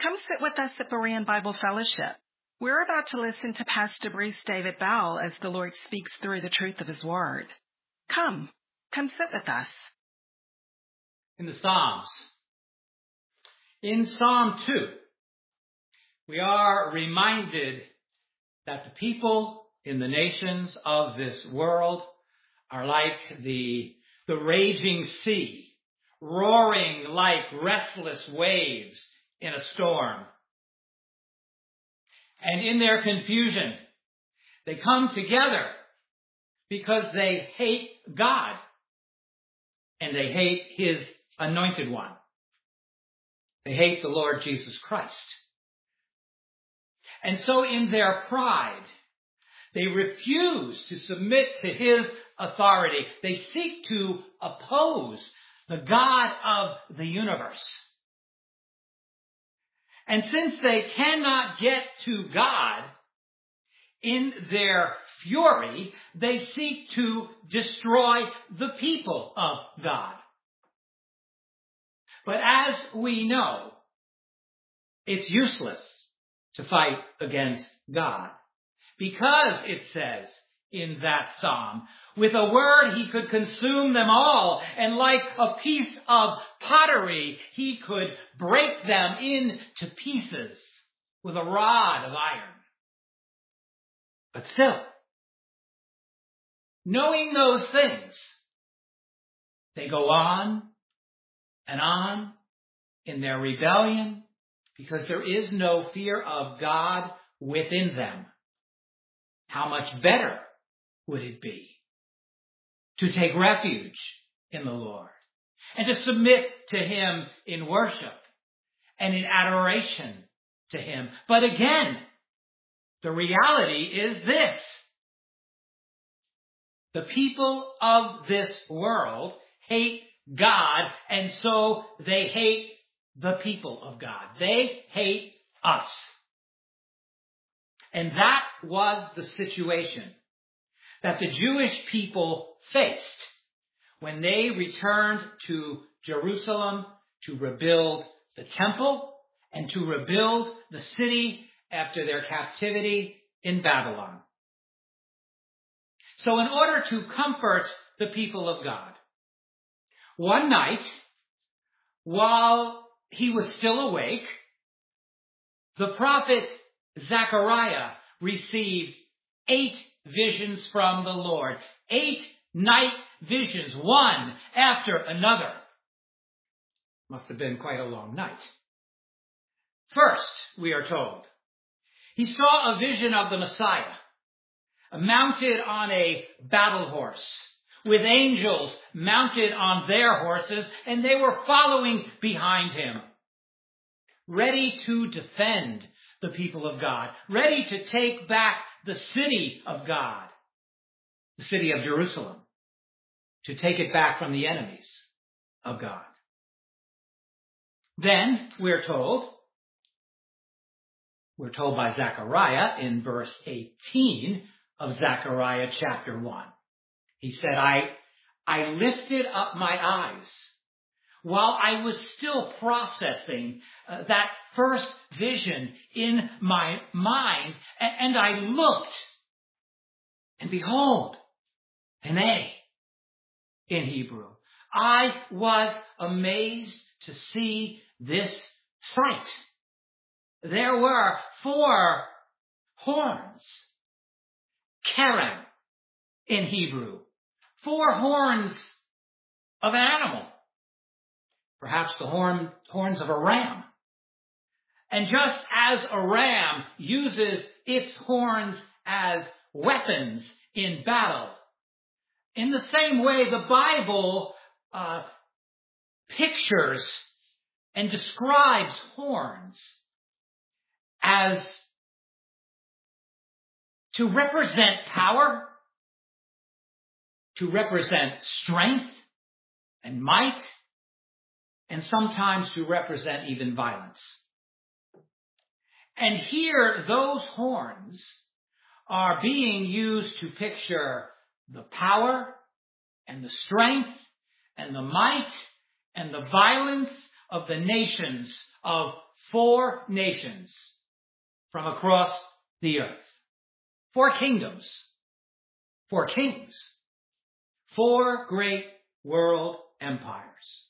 Come sit with us at Berean Bible Fellowship. We're about to listen to Pastor Bruce David Bell as the Lord speaks through the truth of His Word. Come sit with us. In the Psalms. In Psalm 2, we are reminded that the people in the nations of this world are like the raging sea, roaring like restless waves in a storm. And in their confusion, they come together because they hate God and they hate His anointed one. They hate the Lord Jesus Christ. And so in their pride, they refuse to submit to His authority. They seek to oppose the God of the universe. And since they cannot get to God, in their fury, they seek to destroy the people of God. But as we know, it's useless to fight against God. Because it says in that psalm, with a word He could consume them all, and like a piece of pottery, He could break them into pieces with a rod of iron. But still, knowing those things, they go on and on in their rebellion because there is no fear of God within them. How much better would it be to take refuge in the Lord and to submit to Him in worship and in adoration to Him? But again, the reality is this. The people of this world hate God, and so they hate the people of God. They hate us. And that was the situation that the Jewish people faced when they returned to Jerusalem to rebuild the temple and to rebuild the city after their captivity in Babylon. So in order to comfort the people of God, one night, while he was still awake, the prophet Zechariah received 8 visions from the Lord. 8 night visions, one after another. Must have been quite a long night. First, we are told, he saw a vision of the Messiah, mounted on a battle horse, with angels mounted on their horses, and they were following behind him, ready to defend the people of God, ready to take back the city of God, the city of Jerusalem, to take it back from the enemies of God. Then we're told by Zechariah in verse 18 of Zechariah chapter 1. He said, I lifted up my eyes while I was still processing that first vision in my mind, and I looked, and behold, an A in Hebrew. I was amazed to see this sight. There were 4 horns, kerem in Hebrew, 4 horns of an animal, perhaps the horns of a ram. And just as a ram uses its horns as weapons in battle, in the same way the Bible pictures and describes horns as to represent power, to represent strength and might, and sometimes to represent even violence. And here, those horns are being used to picture the power and the strength and the might and the violence of the nations of 4 nations from across the earth. 4 kingdoms. 4 kings. 4 great world empires.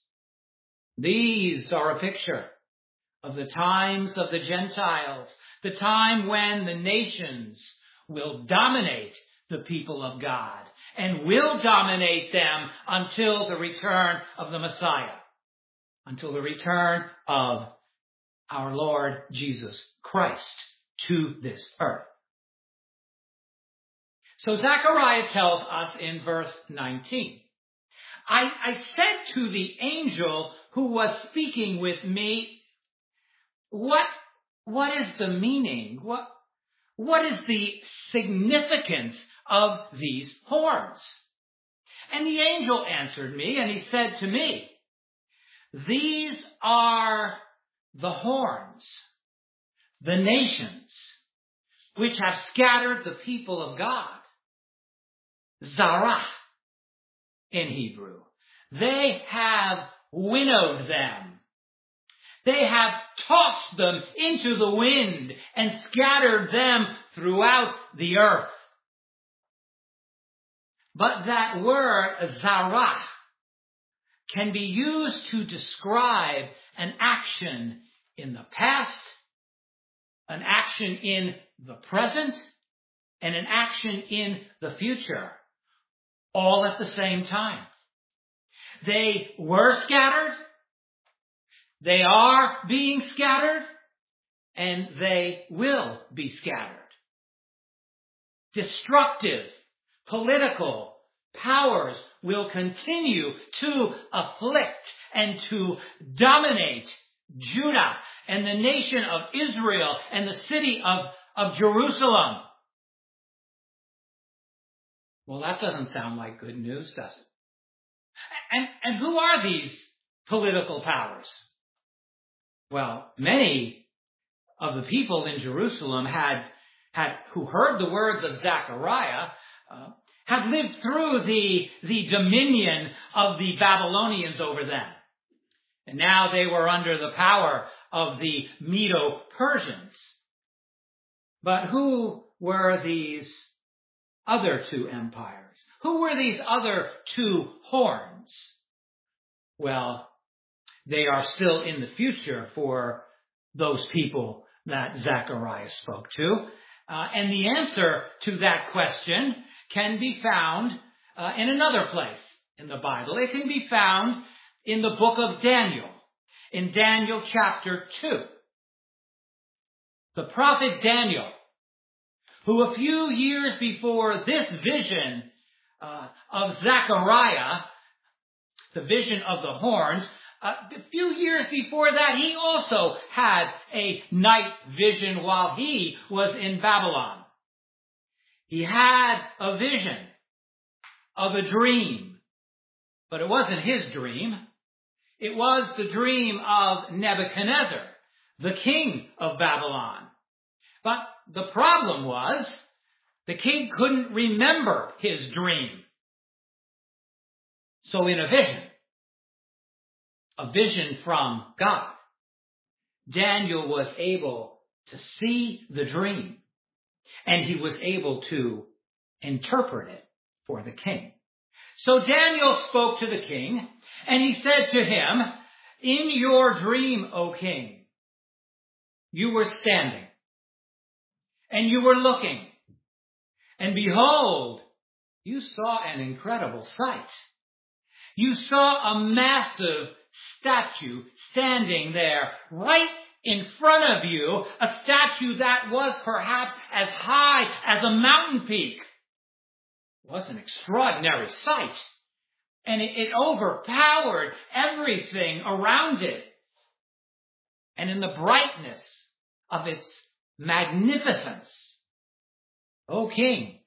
These are a picture of the times of the Gentiles, the time when the nations will dominate the people of God and will dominate them until the return of the Messiah, until the return of our Lord Jesus Christ to this earth. So Zechariah tells us in verse 19, I said to the angel who was speaking with me, what is the meaning? What is the significance of these horns? And the angel answered me, and he said to me, these are the horns, the nations, which have scattered the people of God. Zarah in Hebrew. They have winnowed them. They have tossed them into the wind and scattered them throughout the earth. But that word, zarah, can be used to describe an action in the past, an action in the present, and an action in the future, all at the same time. They were scattered, they are being scattered, and they will be scattered. Destructive political powers will continue to afflict and to dominate Judah and the nation of Israel and the city of Jerusalem. Well, that doesn't sound like good news, does it? And who are these political powers? Well, many of the people in Jerusalem who heard the words of Zechariah had lived through the dominion of the Babylonians over them. And now they were under the power of the Medo-Persians. But who were these other 2 empires? Who were these other 2 horns? Well, they are still in the future for those people that Zechariah spoke to. And the answer to that question can be found in another place in the Bible. It can be found in the book of Daniel, in Daniel chapter 2. The prophet Daniel, who a few years before this vision of Zechariah, the vision of the horns, a few years before that, he also had a night vision while he was in Babylon. He had a vision of a dream, but it wasn't his dream. It was the dream of Nebuchadnezzar, the king of Babylon. But the problem was, the king couldn't remember his dream. So in a vision from God, Daniel was able to see the dream, and he was able to interpret it for the king. So Daniel spoke to the king, and he said to him, in your dream, O king, you were standing, and you were looking, and behold, you saw an incredible sight. You saw a massive statue standing there right in front of you, a statue that was perhaps as high as a mountain peak. It was an extraordinary sight, and it overpowered everything around it. And in the brightness of its magnificence, O king,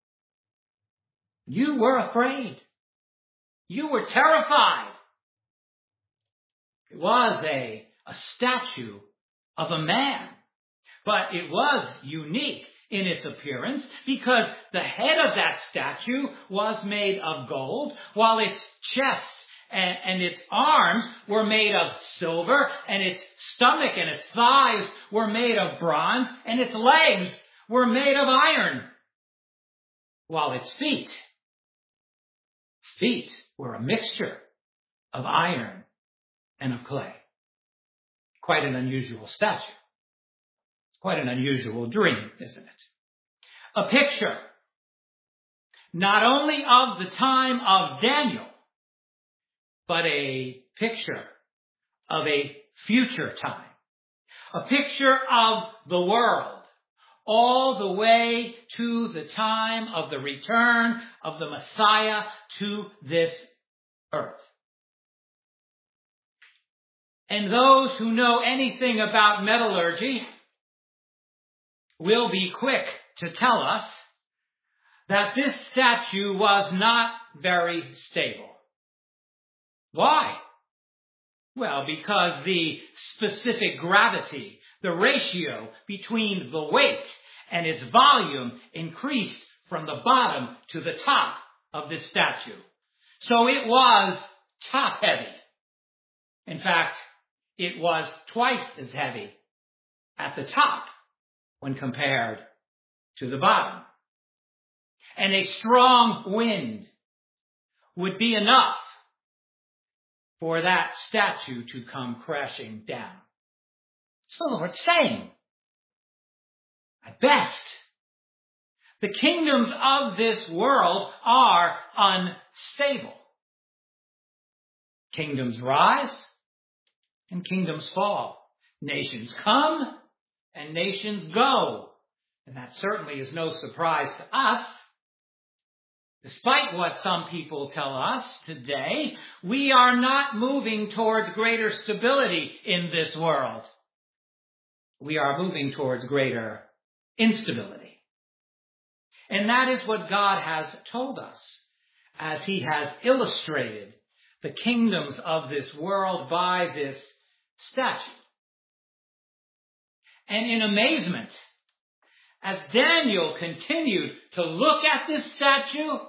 you were afraid. You were terrified. It was a statue of a man, but it was unique in its appearance because the head of that statue was made of gold, while its chest and its arms were made of silver, and its stomach and its thighs were made of bronze, and its legs were made of iron, while its feet were a mixture of iron and of clay. Quite an unusual statue. Quite an unusual dream, isn't it? A picture not only of the time of Daniel, but a picture of a future time. A picture of the world, all the way to the time of the return of the Messiah to this earth. And those who know anything about metallurgy will be quick to tell us that this statue was not very stable. Why? Well, because the specific gravity, the ratio between the weight and its volume increased from the bottom to the top of this statue. So it was top heavy. In fact, it was twice as heavy at the top when compared to the bottom. And a strong wind would be enough for that statue to come crashing down. So the Lord's saying, at best, the kingdoms of this world are unstable. Kingdoms rise and kingdoms fall. Nations come and nations go. And that certainly is no surprise to us. Despite what some people tell us today, we are not moving towards greater stability in this world. We are moving towards greater instability. And that is what God has told us as he has illustrated the kingdoms of this world by this statue. And in amazement, as Daniel continued to look at this statue,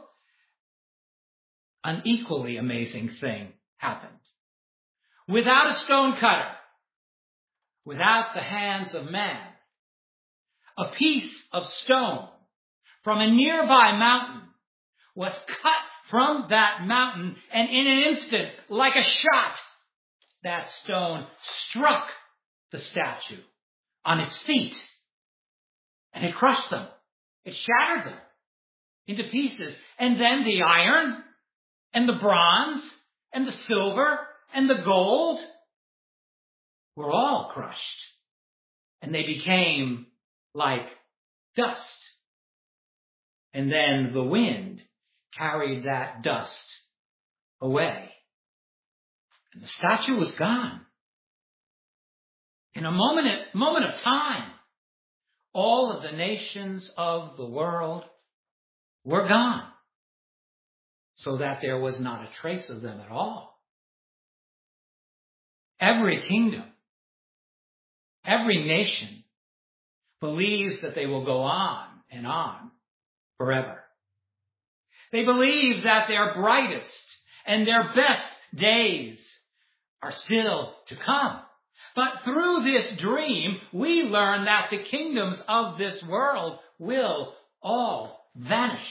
an equally amazing thing happened. Without a stone cutter, without the hands of man, a piece of stone from a nearby mountain was cut from that mountain, and in an instant, like a shot, that stone struck the statue on its feet. And it crushed them. It shattered them into pieces. And then the iron and the bronze and the silver and the gold were all crushed. And they became like dust. And then the wind carried that dust away. And the statue was gone. In a moment of time, all of the nations of the world were gone, so that there was not a trace of them at all. Every kingdom, every nation believes that they will go on and on forever. They believe that their brightest and their best days are still to come. But through this dream, we learn that the kingdoms of this world will all vanish.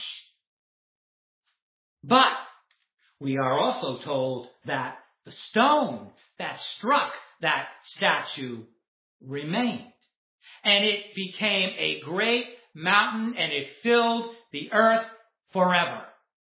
But we are also told that the stone that struck that statue remained. And it became a great mountain, and it filled the earth forever.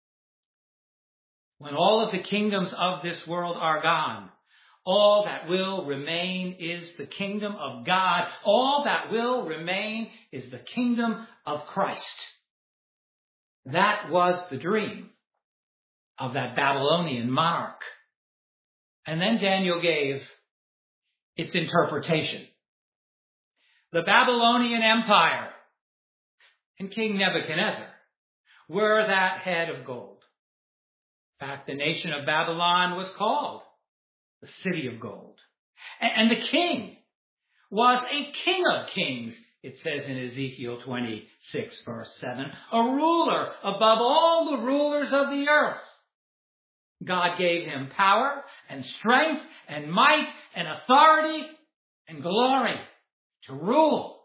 When all of the kingdoms of this world are gone, all that will remain is the kingdom of God. All that will remain is the kingdom of Christ. That was the dream of that Babylonian monarch. And then Daniel gave its interpretation. The Babylonian Empire and King Nebuchadnezzar were that head of gold. In fact, the nation of Babylon was called the city of gold. And the king was a king of kings, it says in Ezekiel 26, verse 7, a ruler above all the rulers of the earth. God gave him power and strength and might and authority and glory to rule.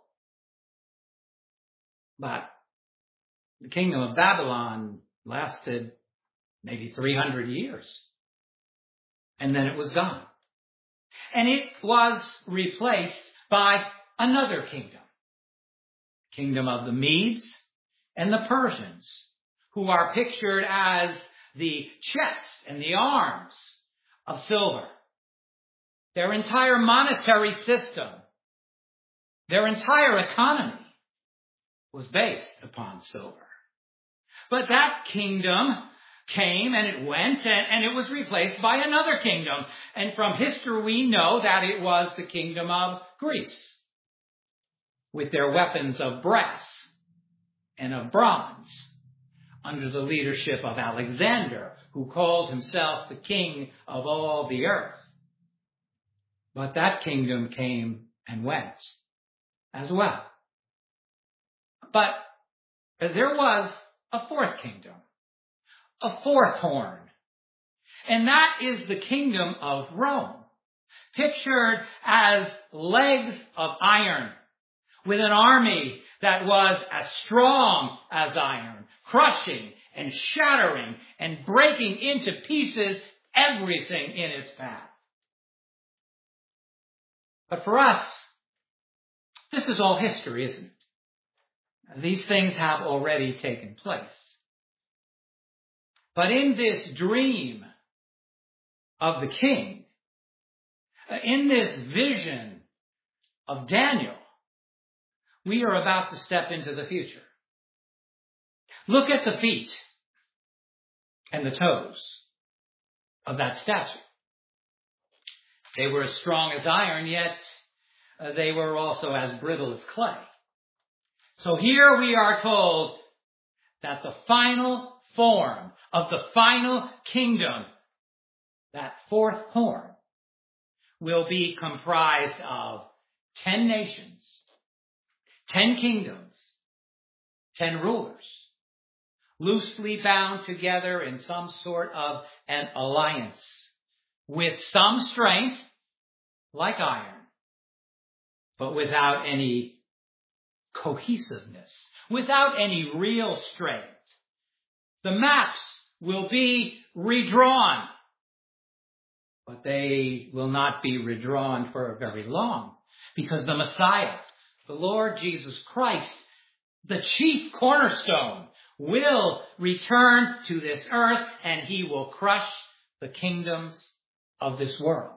But the kingdom of Babylon lasted maybe 300 years. And then it was gone. And it was replaced by another kingdom. Kingdom of the Medes and the Persians, who are pictured as the chest and the arms of silver. Their entire monetary system, their entire economy was based upon silver. But that kingdom came and it went and it was replaced by another kingdom. And from history we know that it was the kingdom of Greece, with their weapons of brass and of bronze, under the leadership of Alexander, who called himself the king of all the earth. But that kingdom came and went as well. But there was a fourth kingdom, a fourth horn, and that is the kingdom of Rome, pictured as legs of iron, with an army that was as strong as iron, crushing and shattering and breaking into pieces everything in its path. But for us, this is all history, isn't it? These things have already taken place. But in this dream of the king, in this vision of Daniel, we are about to step into the future. Look at the feet and the toes of that statue. They were as strong as iron, yet they were also as brittle as clay. So here we are told that the final form of the final kingdom, that fourth horn, will be comprised of 10 nations, 10 kingdoms, 10 rulers, loosely bound together in some sort of an alliance, with some strength, like iron, but without any cohesiveness, without any real strength. The maps will be redrawn, but they will not be redrawn for very long, because the Messiah, the Lord Jesus Christ, the chief cornerstone, will return to this earth, and he will crush the kingdoms of this world.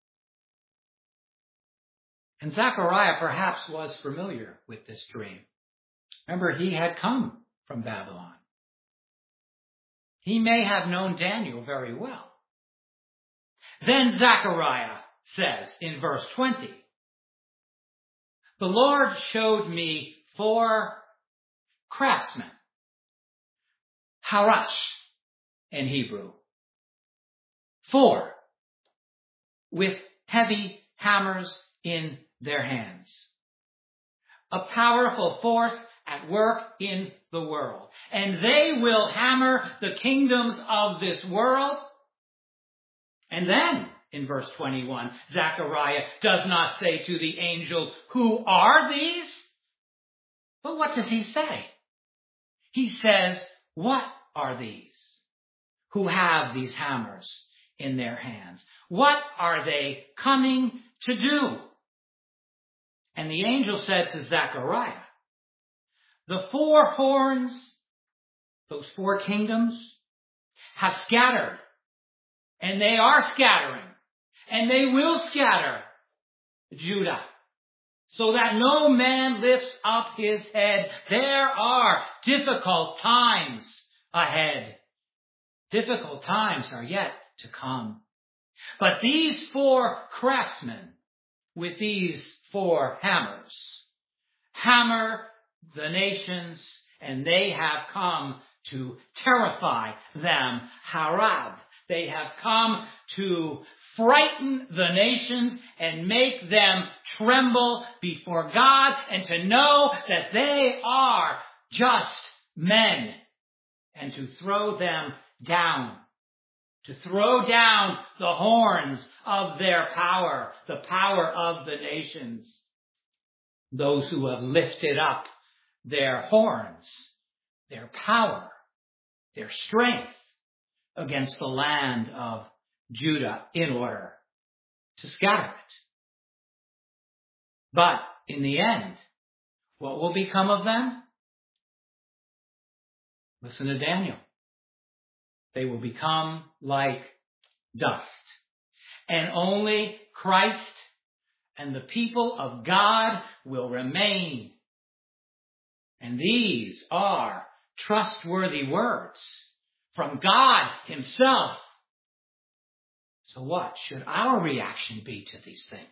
And Zechariah perhaps was familiar with this dream. Remember, he had come from Babylon. He may have known Daniel very well. Then Zechariah says in verse 20, the Lord showed me 4 craftsmen, harash in Hebrew, 4 with heavy hammers in their hands. A powerful force at work in the world. And they will hammer the kingdoms of this world. And then, in verse 21, Zechariah does not say to the angel, who are these? But what does he say? He says, what are these who have these hammers in their hands? What are they coming to do? And the angel said to Zechariah, the 4 horns, those 4 kingdoms, have scattered, and they are scattering, and they will scatter Judah, so that no man lifts up his head. There are difficult times ahead. Difficult times are yet to come. But these 4 craftsmen with these 4 hammers hammer the nations, and they have come to terrify them. Harab. They have come to frighten the nations and make them tremble before God, and to know that they are just men, and to throw them down to throw down the horns of their power, the power of the nations. Those who have lifted up their horns, their power, their strength against the land of Judah in order to scatter it. But in the end, what will become of them? Listen to Daniel. They will become like dust. And only Christ and the people of God will remain. And these are trustworthy words from God himself. So what should our reaction be to these things?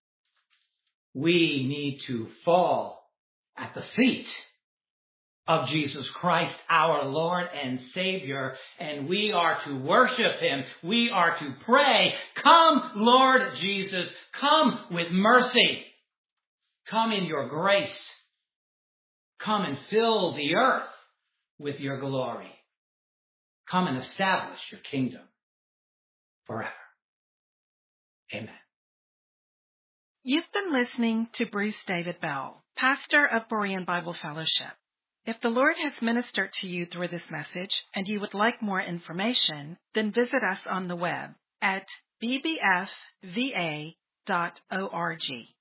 We need to fall at the feet of Jesus Christ, our Lord and Savior, and we are to worship him. We are to pray, "Come, Lord Jesus, come with mercy. Come in your grace. Come and fill the earth with your glory. Come and establish your kingdom forever." Amen. You've been listening to Bruce David Bell, pastor of Berean Bible Fellowship. If the Lord has ministered to you through this message and you would like more information, then visit us on the web at bbfva.org.